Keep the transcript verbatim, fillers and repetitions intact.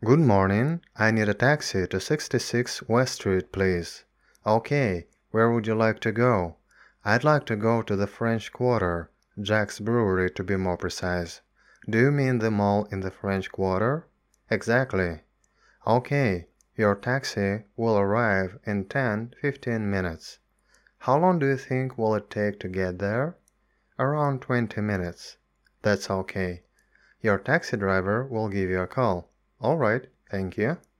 Good morning. I need a taxi to sixty-six West Street, please. Okay, where would you like to go? I'd like to go to the French Quarter, Jack's Brewery to be more precise. Do you mean the mall in the French Quarter? Exactly. Okay, your taxi will arrive in ten fifteen minutes. How long do you think will it take to get there? Around twenty minutes. That's okay. Your taxi driver will give you a call. All right, thank you.